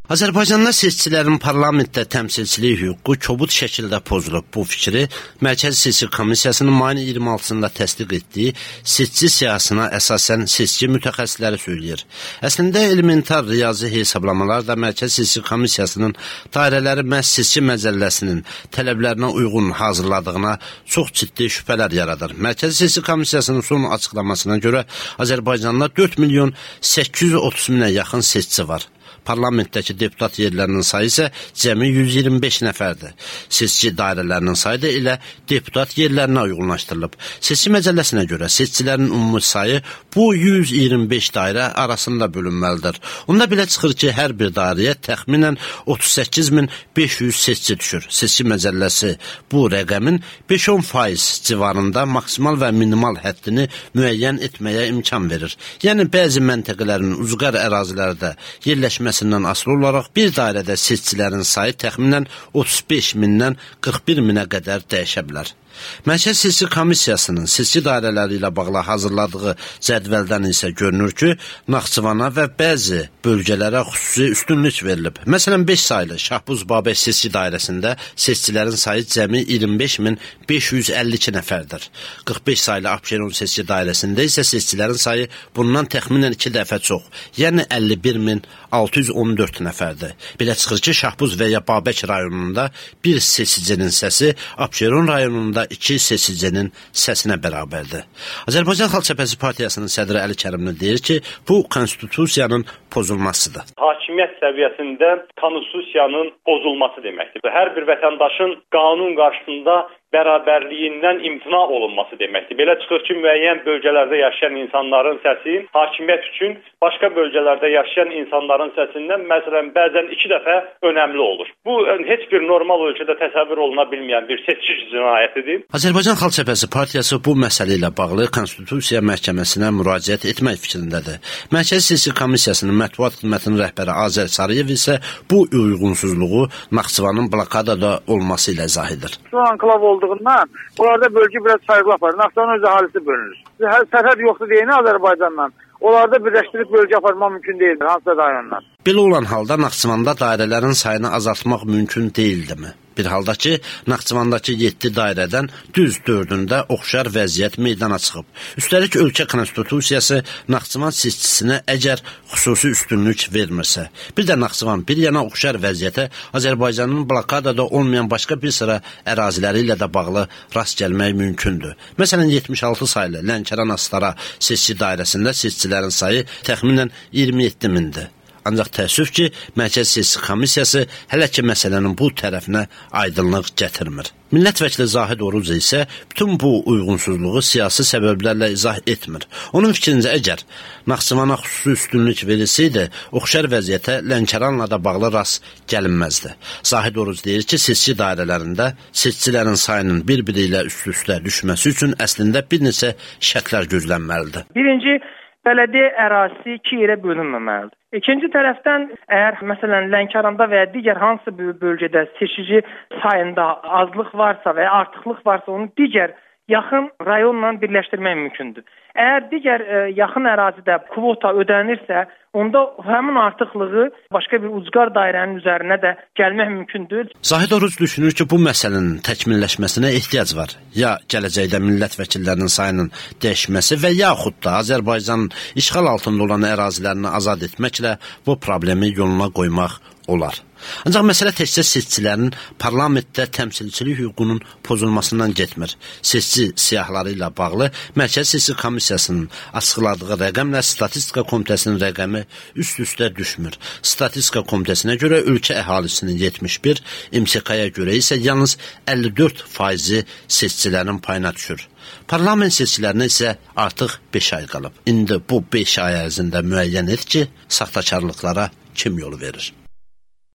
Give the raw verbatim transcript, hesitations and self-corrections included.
Azərbaycanda seçicilərin parlamentdə təmsilçilik hüququ kobud şəkildə pozulub. Bu fikri Mərkəzi Seçki Komissiyasının mayın iyirmi altısında təsdiq etdiyi seçici siyahısına əsasən seçici mütəxəssisləri söyləyir. Əslində elementar riyazi hesablamalar da Mərkəzi Seçki Komissiyasının dairələri məhz seçki məcəlləsinin tələblərinə uyğun hazırladığına çox ciddi şübhələr yaradır. Mərkəzi Seçki Komissiyasının son açıqlamasına görə Azərbaycanda dörd milyon səkkiz yüz otuz minə yaxın seçici var. Parlamentdəki deputat yerlərinin sayı isə cəmi yüz iyirmi beş nəfərdir. Seçki dairələrinin sayı da elə deputat yerlərinə uyğunlaşdırılıb. Seçki məcəlləsinə görə seçicilərin ümumi sayı bu yüz iyirmi beş dairə arasında bölünməlidir. Onda belə çıxır ki, hər bir dairəyə təxminən otuz səkkiz min beş yüz seçici düşür. Seçki məcəlləsi bu rəqəmin beş on faiz civarında maksimal və minimal həddini müəyyən etməyə imkan verir. Yəni, bəzi məntəqələrin ucqar ərazilərdə yerləşməsi asılı olaraq bir dairədə seçicilərin sayı təxminən otuz beş mindən qırx bir minə qədər dəyişə bilər. Mərkəzi Seçki Komissiyasının seçki dairələri ilə bağlı hazırladığı cədvəldən isə görünür ki, Naxçıvana və bəzi bölgələrə xüsusi üstünlük verilib. Məsələn, beş saylı Şahbuz Babək seçki dairəsində seçicilərin sayı cəmi iyirmi beş min beş yüz əlli iki nəfərdir. qırx beş saylı Abşeron seçki dairəsində isə seçicilərin sayı bundan təxminən iki dəfə çox, yəni əlli bir min altı yüz on dörd nəfərdir. Belə çıxır ki, Şahbuz və ya Babək rayonunda bir seçicinin səsi Abşeron rayonunda iki seçicinin səsinə bərabərdir. Azərbaycan Xalq Cəbhəsi Partiyasının sədri Əli Kərimli deyir ki, bu konstitusiyanın pozulmasıdır. Hakimiyyət səviyyəsində konstitusiyanın pozulması deməkdir. Hər bir vətəndaşın qanun qarşısında bərabərliyindən imtina olunması deməkdir. Belə çıxır ki, müəyyən bölgələrdə yaşayan insanların səsi hakimiyyət üçün başqa bölgələrdə yaşayan insanların səsindən məsələn bəzən iki dəfə önəmli olur. Bu heç bir normal ölkədə təsəvvür oluna bilməyən bir seçki cinayətidir. Azərbaycan Xalq Cəbhəsi Partiyası bu məsələ ilə bağlı Konstitusiya Məhkəməsinə müraciət etmək fikrindədir. Mərkəzi Seçki Komissiyasının mətbuat xidmətinin rəhbəri Azər Sarıyev isə bu uyğunsuzluğu Naxçıvanın blokadada olması ilə izah edir. Şu anklav olduğundan onlarda bölgə biraz fərqli aparır. Naxçıvanın öz əhalisi bölünür. Hər sərhəd yoxdur deyəni Azərbaycandan. Onlarda birləşdirib bölgə aparmaq mümkün deyildir, hansısa rayondan. Belə olan halda Naxçıvanda dairələrin sayını azaltmaq mümkün deyildimi? Bir halda ki, Naxçıvandakı yeddi dairədən düz dördündə oxşar vəziyyət meydana çıxıb. Üstəlik, ölkə konstitusiyası Naxçıvan seçkisinə əgər xüsusi üstünlük vermirsə, bir də Naxçıvan bir yana oxşar vəziyyətə Azərbaycanın blokadada olmayan başqa bir sıra əraziləri ilə də bağlı rast gəlmək mümkündür. Məsələn, yetmiş altı saylı Lənkəran-Astara seçki dairəsində seçicilərin sayı təxminən iyirmi yeddi mindir. Ancaq təəssüf ki, Mərkəzi Seçki Komissiyası hələ ki məsələnin bu tərəfinə aydınlıq gətirmir. Millət vəkili Zahid Oruz isə bütün bu uyğunsuzluğu siyasi səbəblərlə izah etmir. Onun fikrincə, əgər Naxçıvana xüsusi üstünlük verilsəydi, oxşar vəziyyətə Lənkəranla da bağlı rast gəlinməzdi. Zahid Oruz deyir ki, seçki dairələrində seçicilərin sayının bir-biri ilə üst-üstə düşməsi üçün əslində bir neçə şərtlər gözlənməlidir. Birinci, bələdiyyə ərazisi iki yerə bölünməməlidir. İkinci tərəfdən, əgər məsələn Lənkəranda və ya digər hansı bir bölgədə seçici sayında azlıq varsa və ya artıqlıq varsa, onu digər yaxın rayonla birləşdirmək mümkündür. Əgər digər e, yaxın ərazidə kvota ödənirsə, onda həmin artıqlığı başqa bir ucqar dairənin üzərinə də gəlmək mümkündür. Zahid Oruz düşünür ki, bu məsələnin təkmilləşməsinə ehtiyac var. Ya gələcəkdə millət vəkillərinin sayının dəyişməsi və yaxud da Azərbaycanın işğal altında olan ərazilərini azad etməklə bu problemi yoluna qoymaq olar. Ancaq məsələ təkcə seçicilərin parlamentdə təmsilçilik hüququnun pozulmasından getmir. Seçici siyahıları ilə bağlı Mərkəzi Seçki Komissiyasının açıqladığı rəqəmlə Statistika Komitəsinin rəqəmi üst-üstə düşmür. Statistika Komitəsinə görə ölkə əhalisinin yetmiş bir, M S K-ya görə isə yalnız əlli dörd faizi seçicilərin payına düşür. Parlament seçkilərinə isə artıq beş ay qalıb. İndi bu beş ay ərzində müəyyən et ki, saxtakarlıqlara kim yolu verir?